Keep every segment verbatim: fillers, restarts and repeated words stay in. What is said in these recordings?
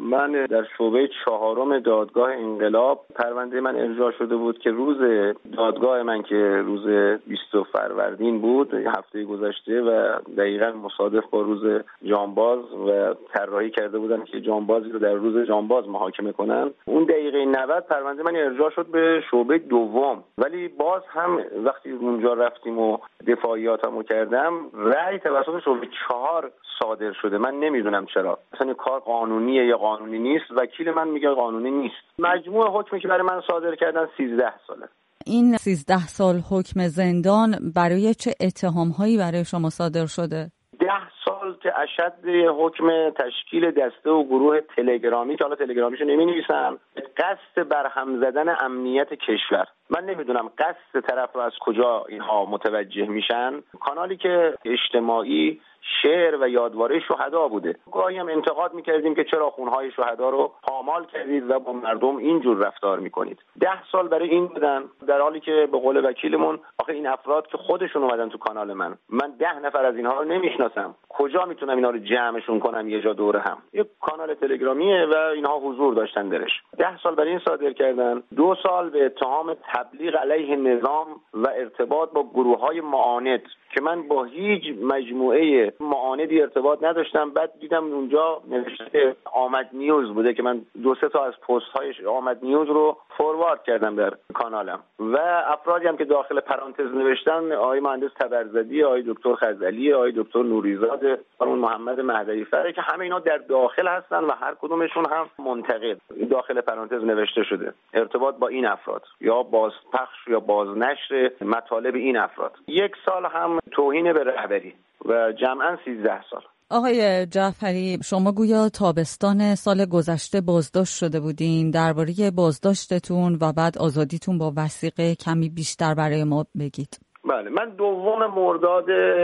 من در شعبه چهارم دادگاه انقلاب پرونده من ارجاع شده بود که روز دادگاه من که روز بیست فروردین بود هفته گذشته و دقیقاً مصادف با روز جانباز و طراحی کرده بودن که جانبازی رو در روز جانباز محاکمه کنن، اون دقیقه نود پرونده من ارجاع شد به شعبه دوم. ولی باز هم وقتی اونجا رفتیم و دفاعیاتمو کردم رأی توسط شعبه چهار صادر شده. من نمیدونم چرا، اصلا کار قانونیه یا قانونی نیست. وکیل من میگه قانونی نیست. مجموع حکمی که برای من صادر کردن سیزده ساله. این سیزده سال حکم زندان برای چه اتهام‌هایی برای شما صادر شده؟ ده سال که اشد حکم تشکیل دسته و گروه تلگرامی که حالا تلگرامیشو نمی‌نویسن، قصد برهم زدن امنیت کشور. من نمیدونم قصد طرف رو از کجا اینها متوجه میشن. کانالی که اجتماعی شعر و یادواره شهدا بوده. گاهی هم انتقاد میکردیم که چرا خونهای شهدا رو پامال کردید و با مردم اینجور رفتار میکنید. ده سال برای این بودن، در حالی که به قول وکیلمون آخه این افراد که خودشون اومدن تو کانال من، من ده نفر از اینها رو نمیشناسم، کجا میتونم اینا رو جمعشون کنم یه جا دور هم؟ یک کانال تلگرامیه و اینها حضور داشتن درش. ده سال برای این صادر کردن. دو سال به اتهام تبلیغ علیه نظام و ارتباط با گروه‌های معاند که من با هیچ مجموعه معاندی ارتباط نداشتم. بعد دیدم اونجا نوشته آمد نیوز بوده که من دو سه تا از پست های آمد نیوز رو فوروارد کردم در کانالم و افرادی هم که داخل پرانتز نوشتن آقای مهندس تبرزدی، آقای دکتر خزعلی، آقای دکتر نوریزاده، خانم محمد مهدوی فره که همه اینا در داخل هستن و هر کدومشون هم منتقد داخل پرانتز نوشته شده ارتباط با این افراد یا بازپخش یا بازنشر مطالب این افراد. یک سال هم توهین به رهبری و جمعاً سیزده سال. آقای جعفری، شما گویا تابستان سال گذشته بازداشت شده بودین. درباره بازداشتتون و بعد آزادیتون با وثیقه کمی بیشتر برای ما بگید. بله، من دوم مرداد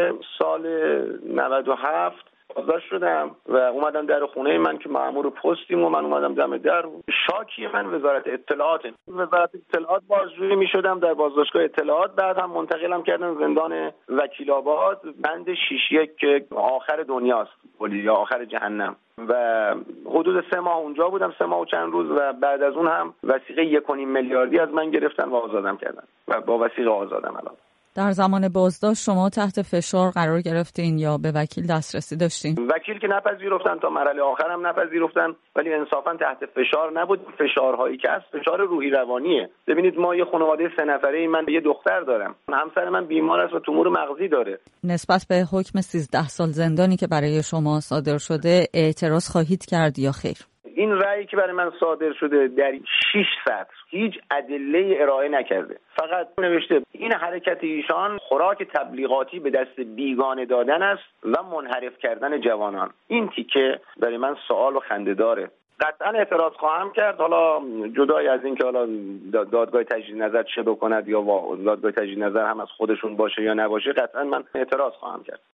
سال نود و هفت بازداشت شدم و اومدم در خونه من که مأمور پستیم و من اومدم دم در. شاکی من وزارت اطلاعات وزارت اطلاعات بازجویی می‌شدم در بازداشتگاه اطلاعات. بعد هم منتقلم کردن زندان وکیل آباد بند شش یک که آخر دنیاست یا آخر جهنم و حدود سه ماه اونجا بودم، سه ماه و چند روز و بعد از اون هم وثیقه یک و نیم میلیاردی از من گرفتن و آزادم کردن و با وثیقه آزادم الان. در زمان بازداشت شما تحت فشار قرار گرفتین یا به وکیل دسترسی داشتین؟ وکیل که نپذیرفتن، تا مرحله آخر هم نپذیرفتن، ولی انصافا تحت فشار نبود. فشارهایی که هست فشار روحی روانیه. ببینید ما یه خانواده سه نفره، من یه دختر دارم، همسر من بیمار است و تومور مغزی داره. نسبت به حکم سیزده سال زندانی که برای شما صادر شده اعتراض خواهید کرد یا خیر؟ این رأیی که برای من صادر شده در شش سطر هیچ ادله ارائه نکرده، فقط نوشته این حرکت ایشان خوراک تبلیغاتی به دست بیگانه دادن است و منحرف کردن جوانان. این تیکه برای من سوال و خنده داره. قطعا اعتراض خواهم کرد، حالا جدای از این که حالا دادگاه تجدید نظر چه بکند یا دادگاه تجدید نظر هم از خودشون باشه یا نباشه، قطعا من اعتراض خواهم کرد.